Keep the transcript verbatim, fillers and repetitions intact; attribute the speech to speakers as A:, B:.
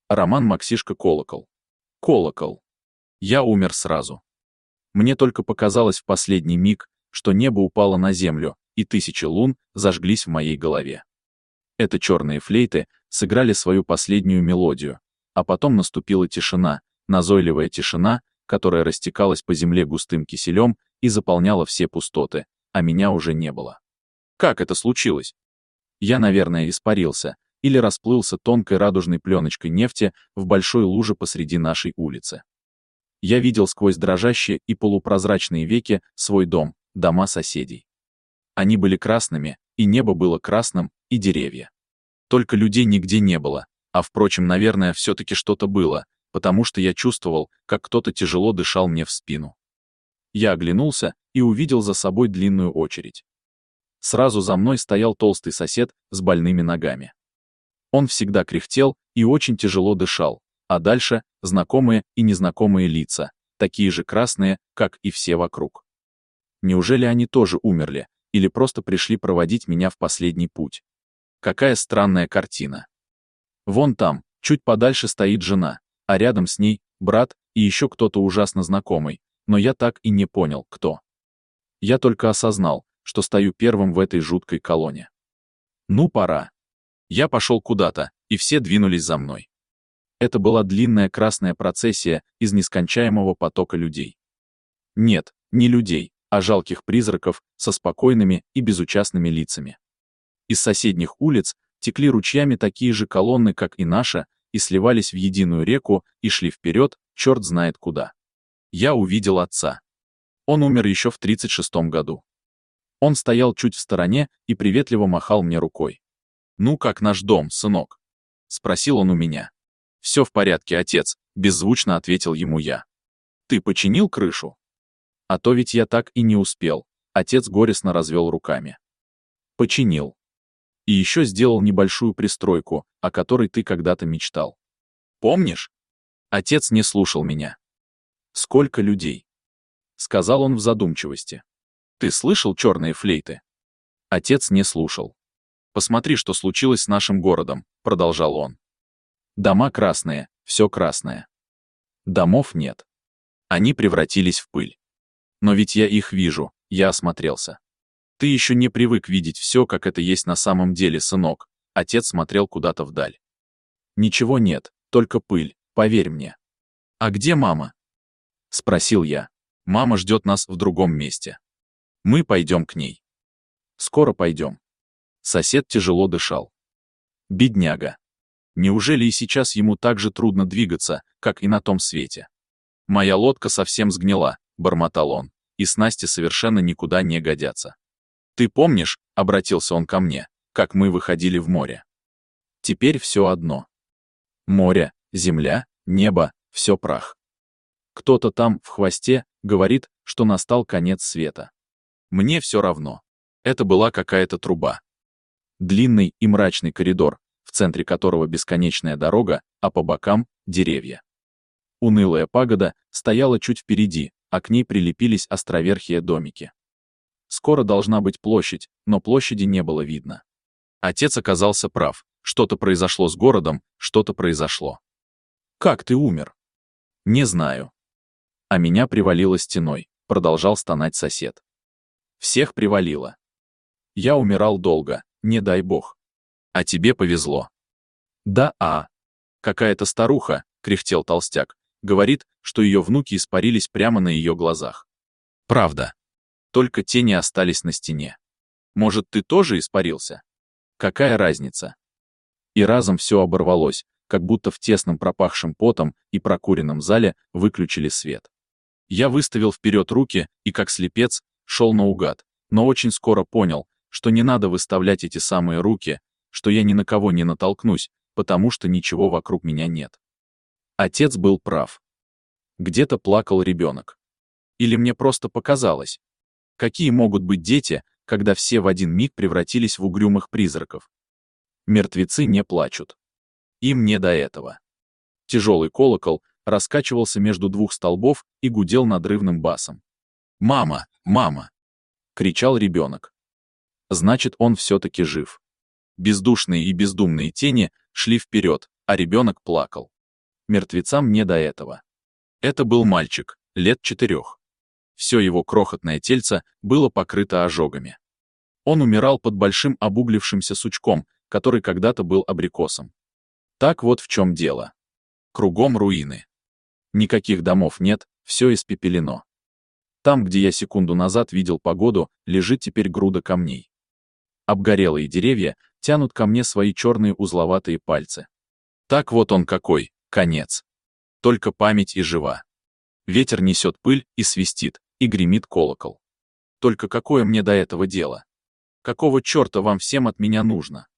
A: Роман Максишка Колокол. Колокол. Я умер сразу. Мне только показалось в последний миг, что небо упало на землю, и тысячи лун зажглись в моей голове. Это черные флейты сыграли свою последнюю мелодию, а потом наступила тишина, назойливая тишина, которая растекалась по земле густым киселем и заполняла все пустоты, а меня уже не было. Как это случилось? Я, наверное, испарился, или расплылся тонкой радужной пленочкой нефти в большой луже посреди нашей улицы. Я видел сквозь дрожащие и полупрозрачные веки свой дом, дома соседей. Они были красными, и небо было красным, и деревья. Только людей нигде не было, а, впрочем, наверное, все-таки что-то было, потому что я чувствовал, как кто-то тяжело дышал мне в спину. Я оглянулся и увидел за собой длинную очередь. Сразу за мной стоял толстый сосед с больными ногами. Он всегда кряхтел и очень тяжело дышал, а дальше знакомые и незнакомые лица, такие же красные, как и все вокруг. Неужели они тоже умерли, или просто пришли проводить меня в последний путь? Какая странная картина. Вон там, чуть подальше стоит жена, а рядом с ней брат и еще кто-то ужасно знакомый, но я так и не понял, кто. Я только осознал, что стою первым в этой жуткой колонне. Ну, пора. Я пошел куда-то, и все двинулись за мной. Это была длинная красная процессия из нескончаемого потока людей. Нет, не людей, а жалких призраков со спокойными и безучастными лицами. Из соседних улиц текли ручьями такие же колонны, как и наша, и сливались в единую реку и шли вперед, черт знает куда. Я увидел отца. Он умер еще в тридцать шестом году. Он стоял чуть в стороне и приветливо махал мне рукой. «Ну как наш дом, сынок?» — спросил он у меня. «Все в порядке, отец», — беззвучно ответил ему я. «Ты починил крышу?» «А то ведь я так и не успел», — отец горестно развел руками. «Починил. И еще сделал небольшую пристройку, о которой ты когда-то мечтал. Помнишь?» Отец не слушал меня. «Сколько людей?» — сказал он в задумчивости. «Ты слышал черные флейты?» Отец не слушал. «Посмотри, что случилось с нашим городом», — продолжал он. «Дома красные, все красное. Домов нет. Они превратились в пыль. Но ведь я их вижу», — я осмотрелся. «Ты еще не привык видеть все, как это есть на самом деле, сынок», — отец смотрел куда-то вдаль. «Ничего нет, только пыль, поверь мне». «А где мама?» — спросил я. «Мама ждет нас в другом месте. Мы пойдем к ней». «Скоро пойдем». Сосед тяжело дышал. Бедняга. Неужели и сейчас ему так же трудно двигаться, как и на том свете? «Моя лодка совсем сгнила», — бормотал он, — «и снасти совершенно никуда не годятся. Ты помнишь, — обратился он ко мне, — как мы выходили в море? Теперь все одно. Море, земля, небо, все прах. Кто-то там, в хвосте, говорит, что настал конец света. Мне все равно. Это была какая-то труба. Длинный и мрачный коридор, в центре которого бесконечная дорога, а по бокам — деревья. Унылая пагода стояла чуть впереди, а к ней прилепились островерхие домики. Скоро должна быть площадь, но площади не было видно. Отец оказался прав. Что-то произошло с городом, что-то произошло. «Как ты умер?» «Не знаю». «А меня привалило стеной», — продолжал стонать сосед. «Всех привалило. Я умирал долго, не дай бог. А тебе повезло». «Да, а. Какая-то старуха», — кряхтел толстяк, говорит, что ее внуки испарились прямо на ее глазах. «Правда. Только тени остались на стене. Может, ты тоже испарился? Какая разница?» И разом все оборвалось, как будто в тесном пропахшем потом и прокуренном зале выключили свет. Я выставил вперед руки и, как слепец, шел наугад, но очень скоро понял, что не надо выставлять эти самые руки, что я ни на кого не натолкнусь, потому что ничего вокруг меня нет. Отец был прав. Где-то плакал ребенок. Или мне просто показалось? Какие могут быть дети, когда все в один миг превратились в угрюмых призраков? Мертвецы не плачут. Им не до этого. Тяжелый колокол раскачивался между двух столбов и гудел надрывным басом. «Мама! Мама!» — кричал ребенок. Значит, он все-таки жив. Бездушные и бездумные тени шли вперед, а ребенок плакал. Мертвецам не до этого. Это был мальчик, лет четырех. Все его крохотное тельце было покрыто ожогами. Он умирал под большим обуглившимся сучком, который когда-то был абрикосом. Так вот в чем дело. Кругом руины. Никаких домов нет, все испепелено. Там, где я секунду назад видел погоду, лежит теперь груда камней. Обгорелые деревья тянут ко мне свои черные узловатые пальцы. Так вот он какой, конец. Только память и жива. Ветер несет пыль и свистит, и гремит колокол. Только какое мне до этого дело? Какого черта вам всем от меня нужно?